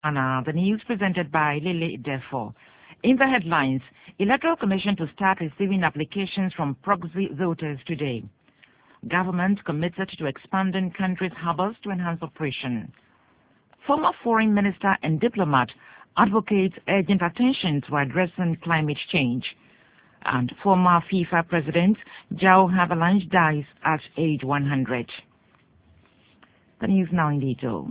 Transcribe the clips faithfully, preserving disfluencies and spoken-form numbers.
Anna, the news presented by Lily Defo. In the headlines, Electoral Commission to start receiving applications from proxy voters today. Government committed to expanding country's harbors to enhance operation. Former foreign minister and diplomat advocates urgent attention to addressing climate change. And former FIFA president João Havelange dies at age one hundred. The news now in detail.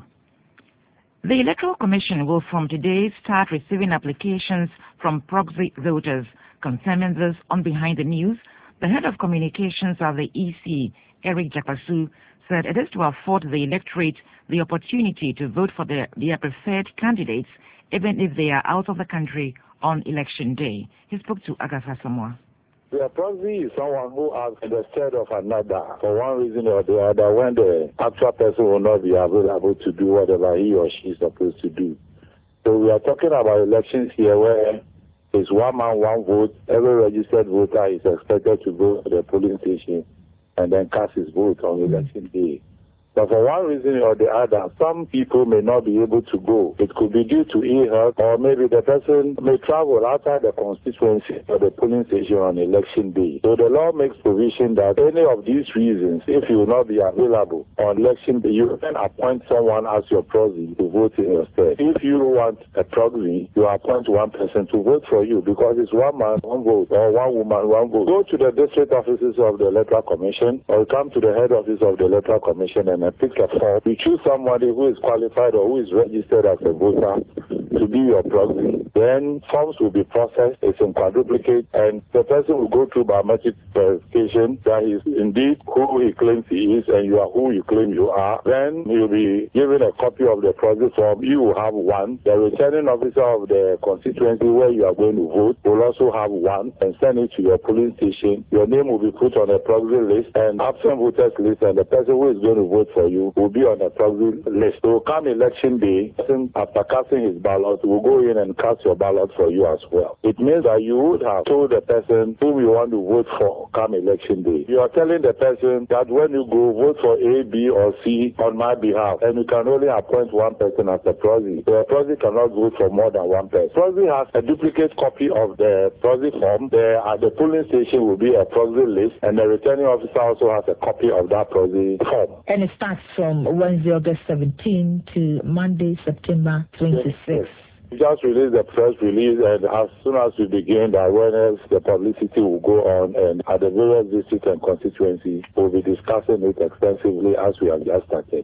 The Electoral Commission will from today start receiving applications from proxy voters. Concerning this, on Behind the News, the head of communications of the E C, Eric Jakpasu, said it is to afford the electorate the opportunity to vote for their, their preferred candidates, even if they are out of the country on election day. He spoke to Agatha Samoa. The proxy is someone who has the stead of another for one reason or the other when the actual person will not be available to do whatever he or she is supposed to do. So we are talking about elections here where it's one man, one vote. Every registered voter is expected to go to the polling station and then cast his vote on election day. But for one reason or the other, some people may not be able to go. It could be due to ill health, or maybe the person may travel outside the constituency or the polling station on election day. So the law makes provision that any of these reasons, if you will not be available on election day, you can appoint someone as your proxy to vote in your stead. If you want a proxy, you appoint one person to vote for you because it's one man, one vote, or one woman, one vote. Go to the district offices of the Electoral Commission or come to the head office of the Electoral Commission and pick a form. You choose somebody who is qualified or who is registered as a voter to be your proxy. Then forms will be processed, it's in quadruplicate, and the person will go through biometric verification that he is indeed who he claims he is and you are who you claim you are. Then you'll be given a copy of the proxy form. You will have one. The returning officer of the constituency where you are going to vote will also have one and send it to your polling station. Your name will be put on a proxy list and absent voters list, and the person who is going to vote for you will be on the proxy list. So come election day, after casting his ballot, will go in and cast your ballot for you as well. It means that you would have told the person whom you want to vote for come election day. You are telling the person that when you go, vote for A, B, or C on my behalf, and you can only appoint one person as a proxy. So a proxy cannot vote for more than one person. Proxy has a duplicate copy of the proxy form. There at the polling station will be a proxy list, and the returning officer also has a copy of that proxy form. And it starts from Wednesday, August seventeenth to Monday, September twenty-sixth. We just released the press release, and as soon as we begin the awareness, the publicity will go on, and at the various districts and constituencies, we'll be discussing it extensively as we have just started.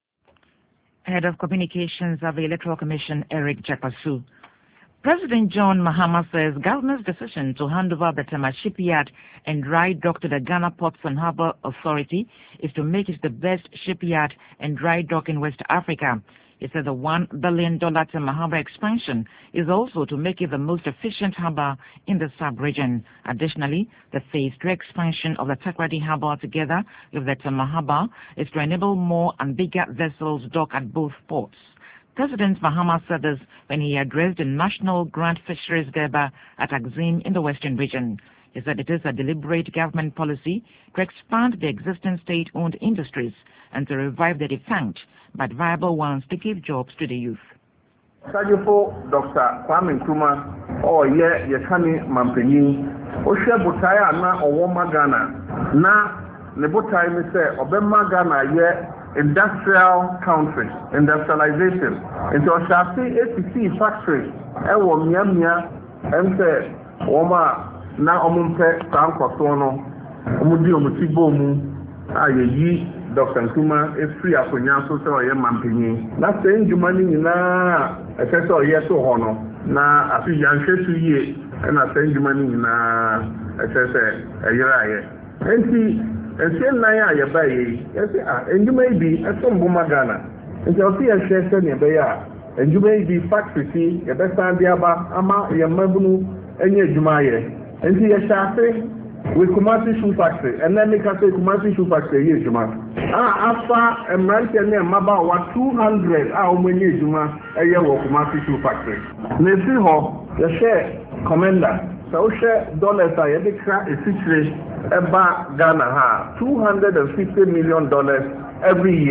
Head of Communications of the Electoral Commission, Eric Jakpasu. President John Mahama says government's decision to hand over the Tema shipyard and dry dock to the Ghana Ports and Harbour Authority is to make it the best shipyard and dry dock in West Africa. He said the one billion dollars Tema Harbour expansion is also to make it the most efficient harbour in the sub-region. Additionally, the phase three expansion of the Takoradi Harbour together with the Tema Harbour is to enable more and bigger vessels dock at both ports. President Mahama said this when he addressed the National Grand Fisheries Durbar at Axim in the Western region. He said it is a deliberate government policy to expand the existing state-owned industries and to revive the defunct but viable ones to give jobs to the youth. Sajifo Doctor Kwame Nkrumah or ye yekani mampeni o hwe botaya na owo magana na ne botaya mi se obema Ghana ye industrial country, industrialization. Into Shafi A T C factory, ewo miamia, emse woma na omumpe sankosono, omudi omutibo mu, ayeyi Doctor Nkrumah efri akonya so se oye mampeni. Na se njumani nyina efese oye so hono na afi yanhwetu yie na se njumani nyina efese eyiraye. Enti Ese na ya ya baye ese ah enjuma ibi asombu magana nti osi ya hwese ne be ya enjuma ibi factory fi ya be sandi aba ama ya mabunu enye ejuma ye nti ya shafe we Kumasi shoe factory and then make us say Kumasi shoe factory ye ejuma ah afa emrante ne maba wa two hundred ah omenye ejuma eye wo Kumasi shoe factory ne fi ho ya share commander so share dollars a ye de kra esitre Eba Ghana ha two hundred and fifty million dollars every year.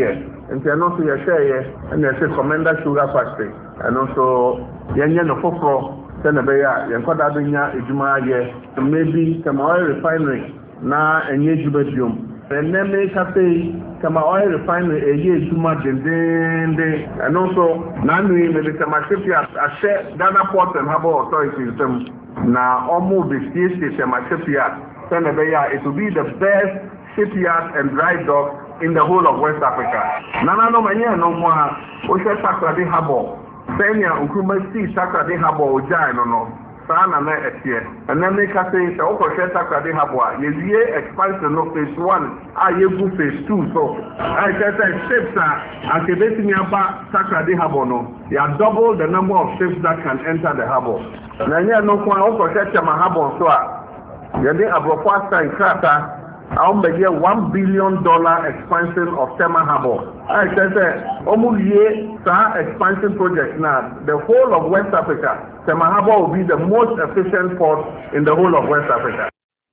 nti ɛno nso yɛhwɛeɛ ɛna yɛsɛ Commander Sugar Factory ɛno nso yɛnyɛ no foforɔ sɛ na ɛbɛyɛ a yɛnkɔda bɛnya adwuma ayɛ maybe Tema Oil Refinery na ɛnyɛ adwuma biom ɛnɛ meka sɛ Tema Oil Refinery ɛyɛ adwuma dendenden ɛno nso naanoi mede Tema Shipyard ahyɛ Ghana Port and Harbour Authority nsɛm na ɔmo bɛsiesie Tema Shipyard sɛ na ɛbɛyɛ a it will be the best shipyard and dry dock in the whole of West Africa. Nananom ɛnyɛ no ho a wohwɛ Takoradi Harbour sɛnea Nkrumah sii Takoradi Harbour ogyae no no saa na na ɛteɛ ɛnɛ meka sɛ sɛ wokɔhwɛ Takoradi Harbour a yɛwie expansion no phase one a yɛgu phase two so ɛkyɛ sɛ ships a anka ɛbɛtumi aba Takoradi Harbour no yɛ double the number of ships that can enter the harbour na ɛnyɛ no ho a wokɔhwɛ Tema Harbour so a yɛde aborɔfo asa nkrataa I'm a one billion dollar expansion of Tema Harbour. I said that almost year expansion project now. The whole of West Africa, Tema Harbour will be the most efficient port in the whole of West Africa.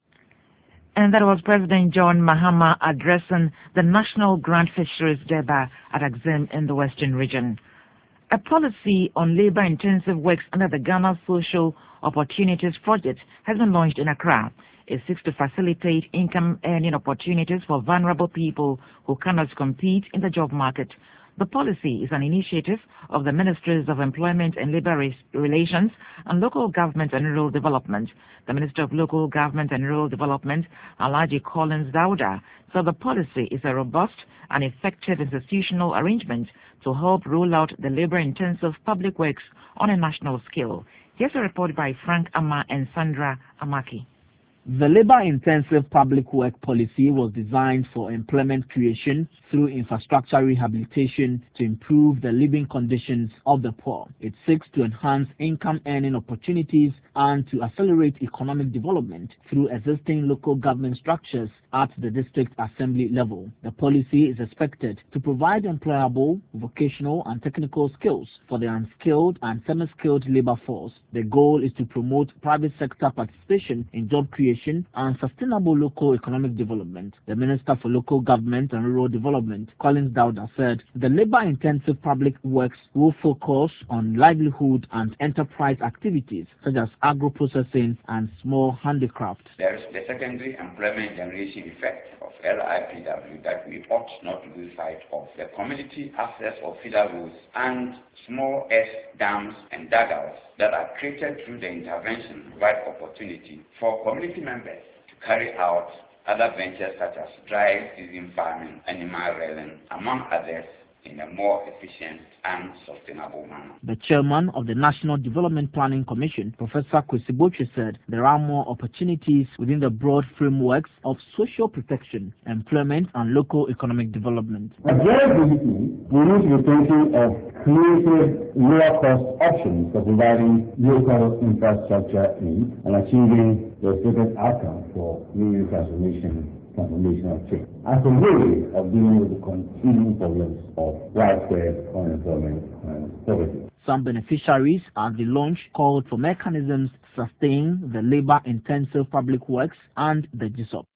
And that was President John Mahama addressing the National Grand Fisheries Durbar at Axim in the Western region. A policy on labor-intensive works under the Ghana Social Opportunities Project has been launched in Accra. It seeks to facilitate income-earning opportunities for vulnerable people who cannot compete in the job market. The policy is an initiative of the Ministries of Employment and Labour Relations and Local Government and Rural Development. The Minister of Local Government and Rural Development, Alhaji Collins Dauda, said the policy is a robust and effective institutional arrangement to help roll out the labour-intensive public works on a national scale. Here's a report by Frank Amma and Sandra Amaki. The labor-intensive public work policy was designed for employment creation through infrastructure rehabilitation to improve the living conditions of the poor. It seeks to enhance income-earning opportunities and to accelerate economic development through existing local government structures at the district assembly level. The policy is expected to provide employable, vocational and technical skills for the unskilled and semi-skilled labor force. The goal is to promote private sector participation in job creation and sustainable local economic development. The Minister for Local Government and Rural Development, Collins Dauda, said the labor-intensive public works will focus on livelihood and enterprise activities such as agro-processing and small handicraft. There is the secondary employment generation effect of L I P W that we ought not to lose sight of. The community access of feeder roads and small S dams and dugouts that are created through the intervention provide opportunity for community members to carry out other ventures such as dry season farming, animal rearing, among others, in a more efficient and sustainable manner. The chairman of the National Development Planning Commission, Professor Kwesi Botwe, said there are more opportunities within the broad frameworks of social protection, employment and local economic development. But very basically, we need to be thinking of creative lower cost options for providing local infrastructure needs and achieving the stated outcome for new transformation transformational change as a way of dealing with the continuing problems of widespread unemployment and poverty. Some beneficiaries at the launch called for mechanisms to sustain the labor-intensive public works and the G S O P.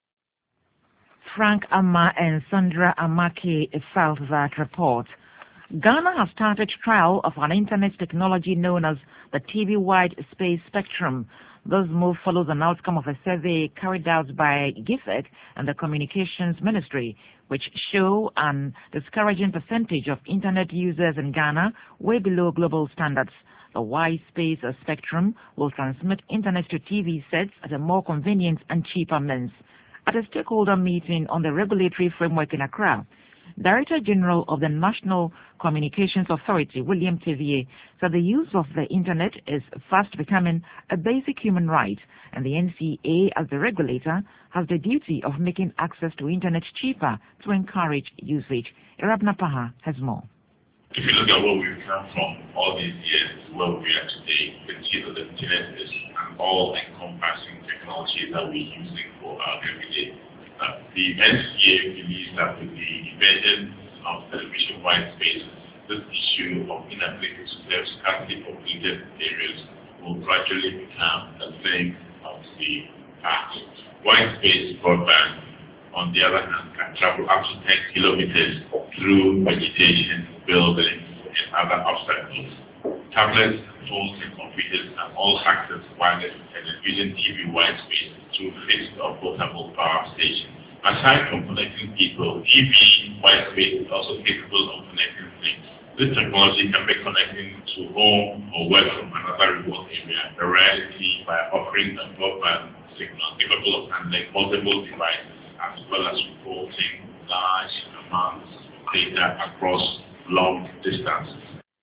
Frank Amma and Sandra Amaki filed that report. Ghana has started trial of an internet technology known as the T V-wide space spectrum. This move follows an outcome of a survey carried out by GIFEC and the Communications Ministry, which show an discouraging percentage of internet users in Ghana way below global standards. The wide space spectrum will transmit internet to T V sets at a more convenient and cheaper means. At a stakeholder meeting on the regulatory framework in Accra, Director General of the National Communications Authority, William Tevier, said the use of the Internet is fast becoming a basic human right, and the N C A, as the regulator, has the duty of making access to Internet cheaper to encourage usage. Irabna Paha has more. If you look at where we've come from all these years to where we are today, you can see that the Internet is an all-encompassing technology that we're using for our everyday. Uh, the N C A believes that with the emergence of television white spaces, this issue of inability to serve scarcely populated areas will gradually become a thing of the past. White space broadband, on the other hand, can travel up to ten kilometers through vegetation, buildings, and other obstacles. Tablets, phones, and computers are all accessed wireless and using T V wide space through fixed or portable power stations. Aside from connecting people, T V wide space is also capable of connecting things. This technology can be connected to home or work from another remote area directly by offering a broadband signal capable of handling multiple devices as well as reporting large amounts of data across long distances.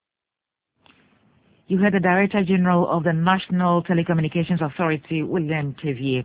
You heard the Director General of the National Telecommunications Authority, William Tevier.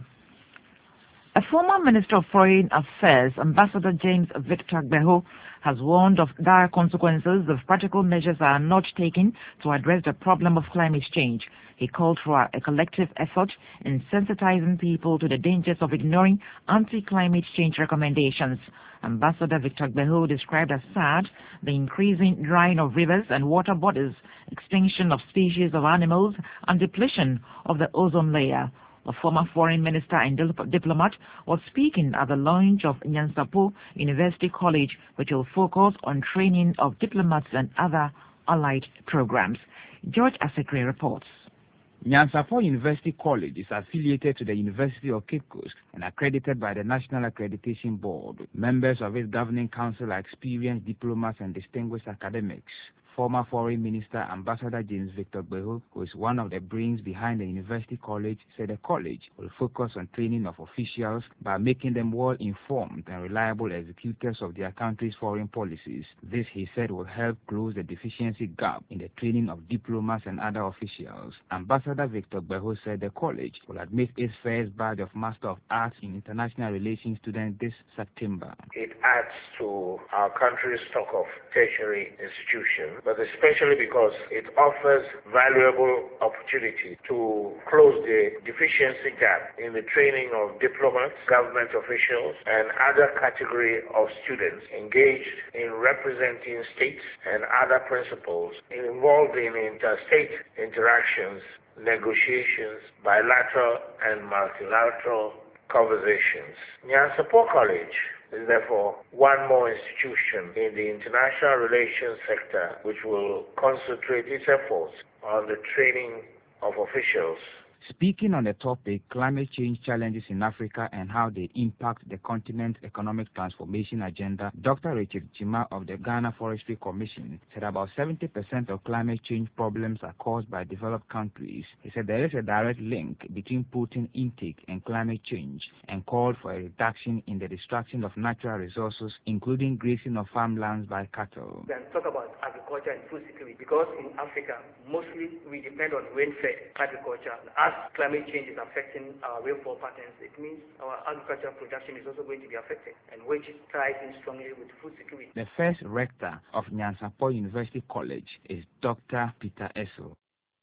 A former Minister of Foreign Affairs, Ambassador James Victor Gbeho, has warned of dire consequences if practical measures are not taken to address the problem of climate change. He called for a collective effort in sensitizing people to the dangers of ignoring anti-climate change recommendations. Ambassador Victor Gbeho described as sad the increasing drying of rivers and water bodies, extinction of species of animals, and depletion of the ozone layer. The former foreign minister and dip diplomat was speaking at the launch of Nyansapo University College, which will focus on training of diplomats and other allied programs. George Asekre reports. Nyansapo University College is affiliated to the University of Cape Coast and accredited by the National Accreditation Board. Members of its governing council are experienced diplomats and distinguished academics. Former Foreign Minister Ambassador James Victor Gbeho, who is one of the brains behind the University College, said the college will focus on training of officials by making them well-informed and reliable executors of their country's foreign policies. This, he said, will help close the deficiency gap in the training of diplomats and other officials. Ambassador Victor Gbeho said the college will admit its first batch of Master of Arts in International Relations students this September. It adds to our country's stock of tertiary institutions, but especially because it offers valuable opportunity to close the deficiency gap in the training of diplomats, government officials, and other category of students engaged in representing states and other principles involved in interstate interactions, negotiations, bilateral and multilateral conversations. Nyansapo College is therefore one more institution in the international relations sector which will concentrate its efforts on the training of officials. Speaking on the topic, climate change challenges in Africa and how they impact the continent's economic transformation agenda, Doctor Richard Chima of the Ghana Forestry Commission said about seventy percent of climate change problems are caused by developed countries. He said there is a direct link between protein intake and climate change and called for a reduction in the destruction of natural resources, including grazing of farmlands by cattle. We can talk about agriculture and food security because in Africa, mostly we depend on rain-fed agriculture. As climate change is affecting our rainfall patterns, it means our agricultural production is also going to be affected, and which ties in strongly with food security. The first rector of Nyansapo University College is Doctor Peter Esso.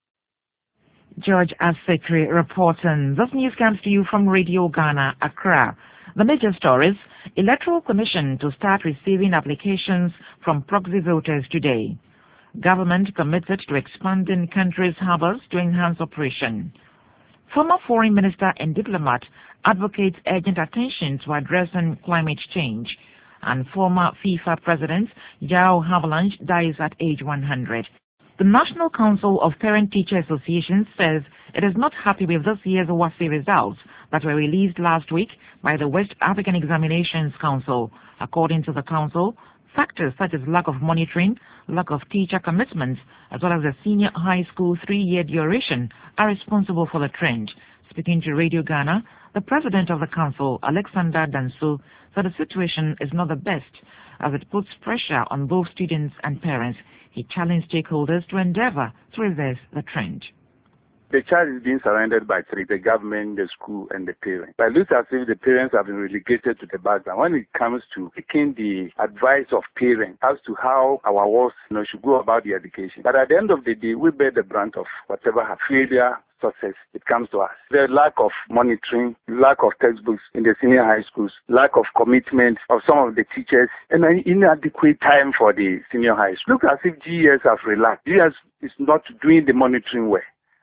George Asekre reporting. This news comes to you from Radio Ghana, Accra. The major stories: Electoral Commission to start receiving applications from proxy voters today. Government committed to expanding country's harbors to enhance operation. Former foreign minister and diplomat advocates urgent attention to addressing climate change. And former FIFA president João Havelange dies at age one hundred. The National Council of Parent-Teacher Associations says it is not happy with this year's WASSCE results that were released last week by the West African Examinations Council. According to the council, factors such as lack of monitoring, lack of teacher commitments, as well as the senior high school three-year duration are responsible for the trend. Speaking to Radio Ghana, the president of the council, Alexander Danso, said the situation is not the best as it puts pressure on both students and parents. He challenged stakeholders to endeavor to reverse the trend. The child is being surrounded by three, the government, the school, and the parents. But it looks as if the parents have been relegated to the background when it comes to taking the advice of parents as to how our wards you know, should go about the education. But at the end of the day, we bear the brunt of whatever failure, success, it comes to us. The lack of monitoring, lack of textbooks in the senior high schools, lack of commitment of some of the teachers, and an inadequate time for the senior high school. Look as if G E S have relaxed. G E S is not doing the monitoring well.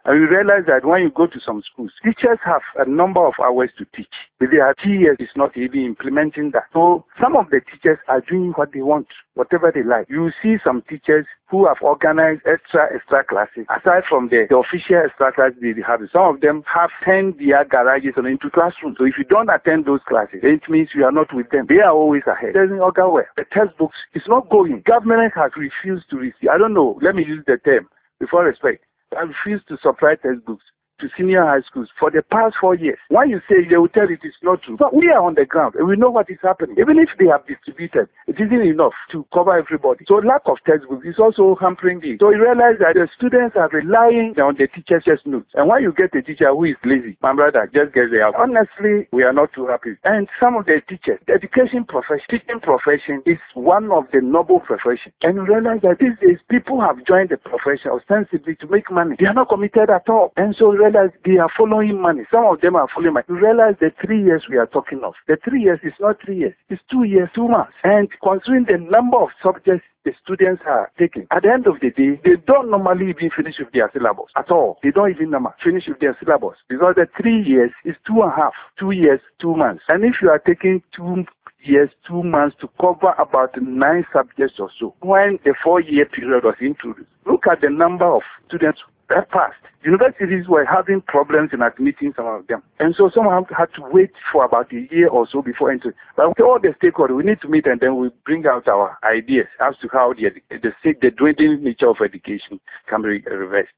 And we realize that when you go to some schools, teachers have a number of hours to teach. But their T S is not even implementing that. So some of the teachers are doing what they want, whatever they like. You see some teachers who have organized extra, extra classes. Aside from the, the official extra classes they have, some of them have turned their garages into classrooms. So if you don't attend those classes, it means you are not with them. They are always ahead. It doesn't work well. The textbooks is not going. Government has refused to receive. I don't know. Let me use the term before respect. I refuse to supply textbooks to senior high schools for the past four years. When you say they will tell it is not true, but we are on the ground and we know what is happening. Even if they have distributed, it isn't enough to cover everybody. So lack of textbooks is also hampering it. So you realize that the students are relying on the teacher's just notes. And when you get a teacher who is lazy, my brother, just get there. Honestly, we are not too happy. And some of the teachers, the education profession, teaching profession is one of the noble professions. And you realize that these days people have joined the profession ostensibly to make money. They are not committed at all. And so you realize they are following money. Some of them are following money. You realize the three years we are talking of. The three years is not three years. It's two years, two months. And considering the number of subjects the students are taking, at the end of the day, they don't normally even finish with their syllabus at all. They don't even finish with their syllabus because the three years is two and a half, two years, two months. And if you are taking two years, two months to cover about nine subjects or so, when the four-year period was introduced, look at the number of students that passed. Universities were having problems in admitting some of them. And so some have had to wait for about a year or so before entering. But with all the stakeholders, we need to meet and then we bring out our ideas as to how the, the, the dwindling nature of education can be reversed.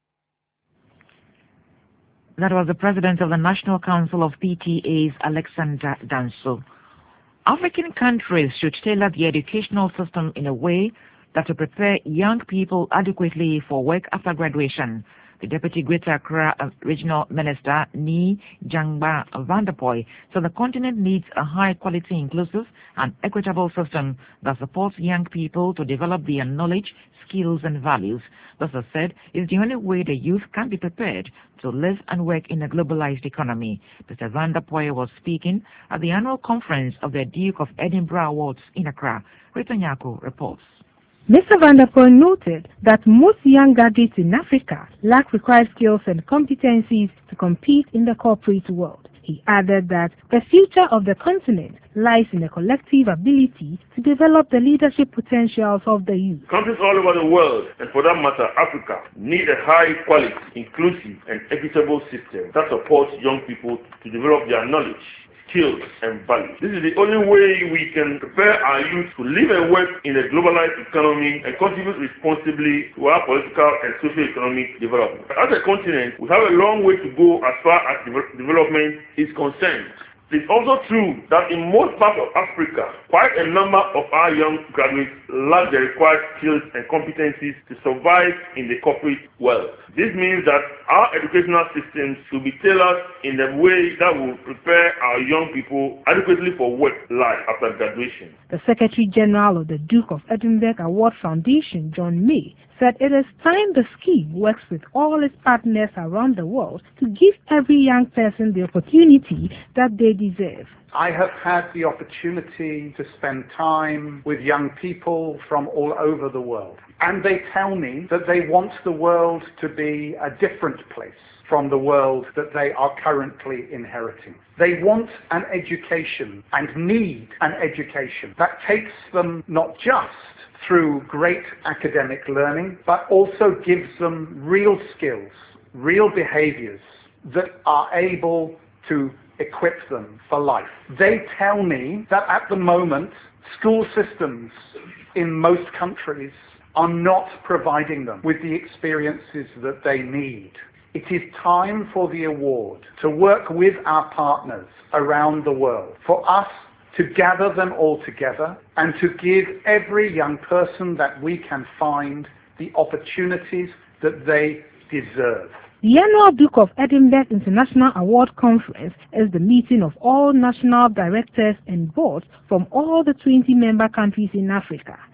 That was the president of the National Council of P T As, Alexander Danso. African countries should tailor the educational system in a way that will prepare young people adequately for work after graduation. The Deputy Greater Accra Regional Minister, Nii Jangba Vanderpoy, said the continent needs a high-quality, inclusive and equitable system that supports young people to develop their knowledge, skills and values. Thus, as said, is the only way the youth can be prepared to live and work in a globalized economy. Mister Vanderpoy was speaking at the annual conference of the Duke of Edinburgh Awards in Accra. Rita Nyako reports. Mister Vanderpoy noted that most young graduates in Africa lack required skills and competencies to compete in the corporate world. He added that the future of the continent lies in the collective ability to develop the leadership potentials of the youth. Countries all over the world, and for that matter Africa, need a high-quality, inclusive and equitable system that supports young people to develop their knowledge, skills and values. This is the only way we can prepare our youth to live and work in a globalized economy and contribute responsibly to our political and socio-economic development. As a continent, we have a long way to go as far as de development is concerned. It's also true that in most parts of Africa, quite a number of our young graduates lack the required skills and competencies to survive in the corporate world. This means that our educational systems should be tailored in a way that will prepare our young people adequately for work life after graduation. The Secretary General of the Duke of Edinburgh Award Foundation, John May, said it is time the scheme works with all its partners around the world to give every young person the opportunity that they deserve. I have had the opportunity to spend time with young people from all over the world, and they tell me that they want the world to be a different place from the world that they are currently inheriting. They want an education and need an education that takes them not just through great academic learning, but also gives them real skills, real behaviors that are able to equip them for life. They tell me that at the moment, school systems in most countries are not providing them with the experiences that they need. It is time for the award to work with our partners around the world, for us to gather them all together and to give every young person that we can find the opportunities that they deserve. The annual Duke of Edinburgh International Award Conference is the meeting of all national directors and boards from all the twenty member countries in Africa.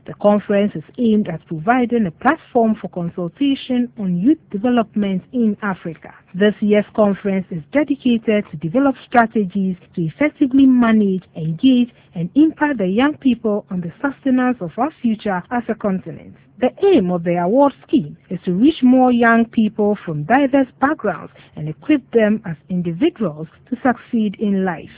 The conference is aimed at providing a platform for consultation on youth development in Africa. This year's conference is dedicated to develop strategies to effectively manage, engage, and impact the young people on the sustenance of our future as a continent. The aim of the award scheme is to reach more young people from diverse backgrounds and equip them as individuals to succeed in life.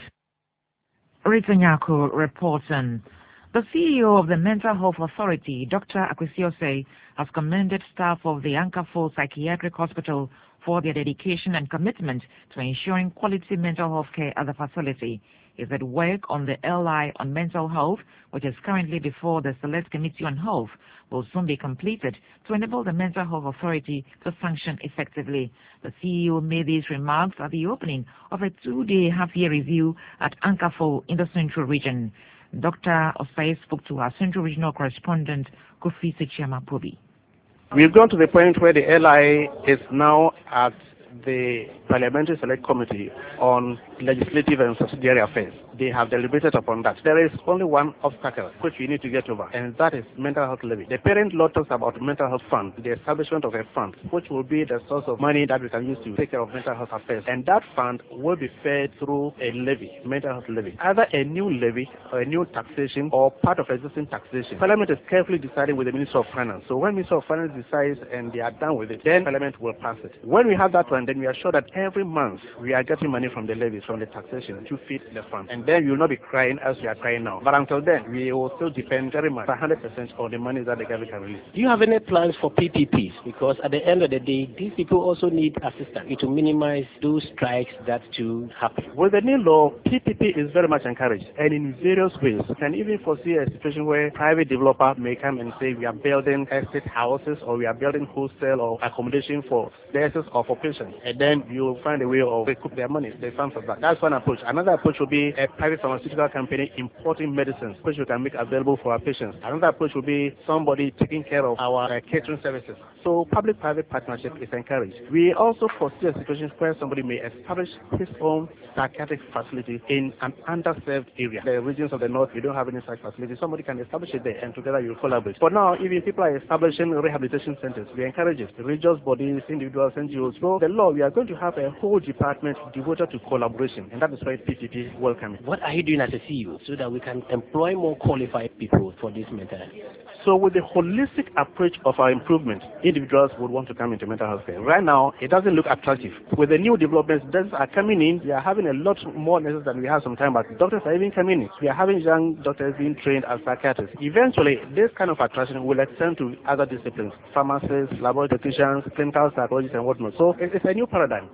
Rita Nyako reporting. The C E O of the Mental Health Authority, Doctor Akwesi, has commended staff of the Ankafo Psychiatric Hospital for their dedication and commitment to ensuring quality mental health care at the facility. He said work on the L I on mental health, which is currently before the Select Committee on Health, will soon be completed to enable the Mental Health Authority to function effectively. The C E O made these remarks at the opening of a two-day half-year review at Ankafo in the Central Region. Doctor Osai spoke to our Central Regional Correspondent, Kofi Sechiama-Pobi. We've gone to the point where the L I is now at the Parliamentary Select Committee on Legislative and Subsidiary Affairs. They have deliberated upon that. There is only one obstacle which we need to get over, and that is mental health levy. The parent law talks about mental health fund, the establishment of a fund, which will be the source of money that we can use to take care of mental health affairs. And that fund will be fed through a levy, mental health levy. Either a new levy, or a new taxation, or part of existing taxation. Parliament is carefully deciding with the Minister of Finance. So when Minister of Finance decides and they are done with it, then Parliament will pass it. When we have that one, then we are sure that every month we are getting money from the levies, from the taxation, to feed the fund. And then you will not be crying as we are crying now. But until then, we will still depend very much, one hundred percent on the money that the government can release. Do you have any plans for P P Ps? Because at the end of the day, these people also need assistance to minimize those strikes that to happen. With the new law, P P P is very much encouraged, and in various ways. You can even foresee a situation where private developer may come and say, we are building estate houses, or we are building wholesale or accommodation for nurses or for patients. And then you will find a way of recoup their money, the funds of that. That's one approach. Another approach will be a private pharmaceutical company importing medicines, which we can make available for our patients. Another approach will be somebody taking care of our uh, catering services. So public-private partnership is encouraged. We also foresee a situation where somebody may establish his own psychiatric facility in an underserved area. The regions of the north, we don't have any such facility. Somebody can establish it there, and together you collaborate. For now, even people are establishing rehabilitation centers. We encourage it. Religious bodies, individuals, N G Os. So the law, we are going to have a whole department devoted to collaboration, and that is why P P P will come in. What are you doing as a C E O so that we can employ more qualified people for this mental health? So with the holistic approach of our improvement, individuals would want to come into mental health care. Right now, it doesn't look attractive. With the new developments that are coming in, we are having a lot more nurses than we had some time back. Doctors are even coming in. We are having young doctors being trained as psychiatrists. Eventually, this kind of attraction will extend to other disciplines, pharmacists, laboratory technicians, clinical psychologists, and whatnot. So it's a new paradigm.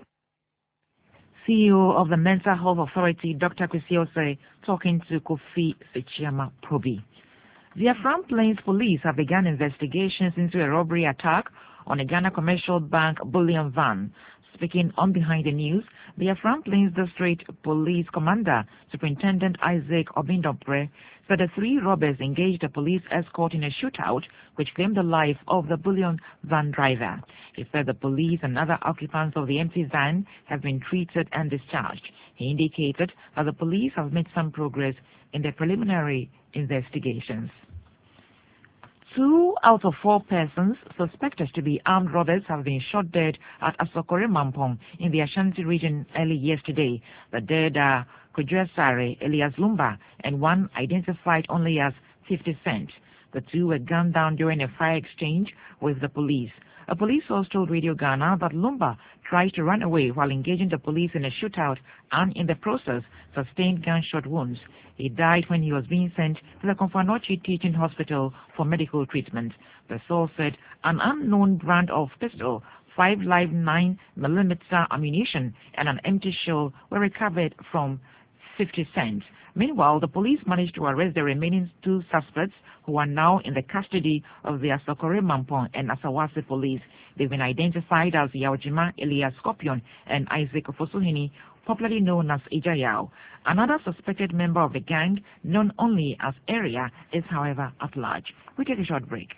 C E O of the Mental Health Authority, Doctor Akwesi, talking to Kofi Sechiama-Pobi. The Afram Plains Police have begun investigations into a robbery attack on a Ghana Commercial Bank bullion van. Speaking on Behind the News, the Afram Plains District Police Commander, Superintendent Isaac Obindopre, said the three robbers engaged a police escort in a shootout which claimed the life of the bullion van driver. He said the police and other occupants of the empty van have been treated and discharged. He indicated that the police have made some progress in their preliminary investigations. Two out of four persons suspected to be armed robbers have been shot dead at Asokore Mampong in the Ashanti region early yesterday. The dead are Kudresare Elias Lumba and one identified only as fifty Cent. The two were gunned down during a fire exchange with the police. A police source told Radio Ghana that Lumba tried to run away while engaging the police in a shootout and in the process sustained gunshot wounds. He died when he was being sent to the Konfanochi Teaching Hospital for medical treatment. The source said an unknown brand of pistol, five live nine millimeter ammunition, and an empty shell were recovered from fifty Cent. Meanwhile, the police managed to arrest the remaining two suspects who are now in the custody of the Asokore Mampong and Asawase police. They've been identified as Yaojima Elias Scorpion and Isaac Ofosuhini, popularly known as Ijayao. Another suspected member of the gang, known only as Area, is however at large. We take a short break.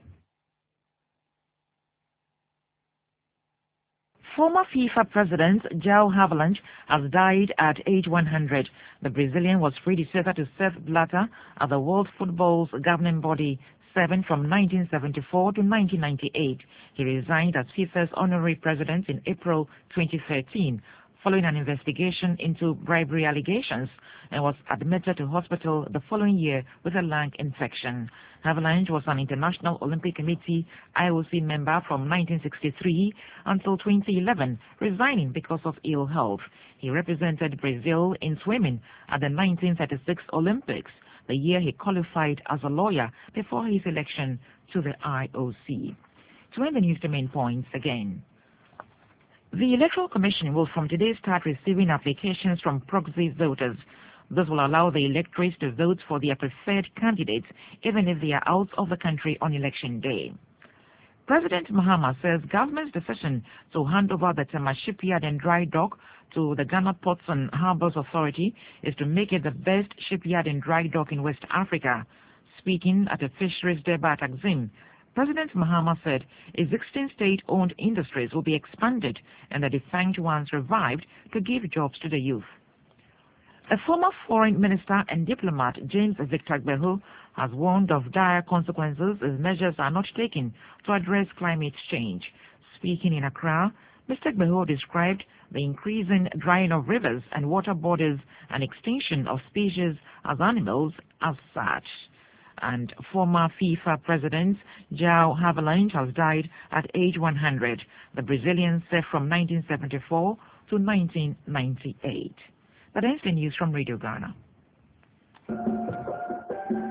Former FIFA president João Havelange has died at age one hundred. The Brazilian was predecessor to Sepp Blatter at the World Football's governing body, Serving from nineteen seventy-four to nineteen ninety-eight, he resigned as FIFA's honorary president in April twenty thirteen, following an investigation into bribery allegations, and was admitted to hospital the following year with a lung infection. Haviland was an International Olympic Committee I O C member from nineteen sixty-three until twenty eleven, resigning because of ill health. He represented Brazil in swimming at the nineteen thirty-six Olympics, the year he qualified as a lawyer before his election to the I O C. To end the news, the main points again. The Electoral Commission will from today start receiving applications from proxy voters. This will allow the electorates to vote for their preferred candidates even if they are out of the country on election day. President Mahama says government's decision to hand over the Tema Shipyard and Dry Dock to the Ghana Ports and Harbours Authority is to make it the best shipyard and dry dock in West Africa. Speaking at a fisheries day at Axim, President Mahama said existing state-owned industries will be expanded and the defunct ones revived to give jobs to the youth. A former foreign minister and diplomat, James Victor Gbehu, has warned of dire consequences if measures are not taken to address climate change. Speaking in Accra, Mister Gbehu described the increasing drying of rivers and water bodies and extinction of species as animals as such. And former FIFA president João Havelange has died at age one hundred. The Brazilian served from nineteen seventy-four to nineteen ninety-eight. That ends the news from Radio Ghana.